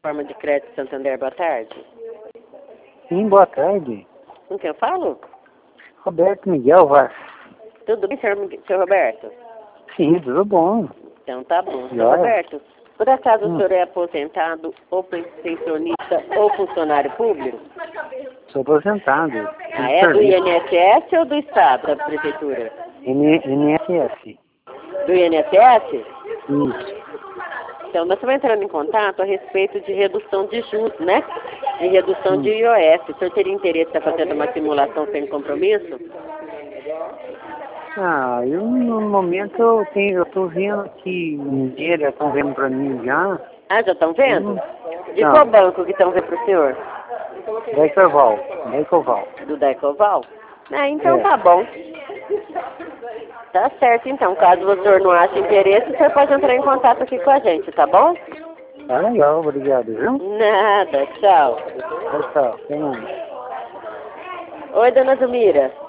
Forma de crédito Santander, boa tarde. Sim, boa tarde. Com quem eu falo? Roberto Miguel Vaz. Tudo bem, senhor Roberto? Sim, tudo bom. Então tá bom. Senhor Joia. Roberto, por acaso o senhor é aposentado, ou pensionista, ou funcionário público? Sou aposentado. Ah, é do INSS ou do Estado, da Prefeitura? INSS. Do INSS? Isso. Então, nós estamos entrando em contato a respeito de redução de juros, né? De redução de IOF. O senhor teria interesse em estar fazendo uma simulação sem compromisso? Eu no momento eu tô vendo que já estão vendo para mim já. Ah, já estão vendo? De Não. qual banco que estão vendo para o senhor? Daicoval. Do Daicoval? Ah, então É. tá bom. Tá certo, então. Caso o senhor não ache interesse, o senhor pode entrar em contato aqui com a gente, tá bom? Tá legal, obrigado, viu? Nada, tchau. Tchau. Até mais. Oi, dona Zumira.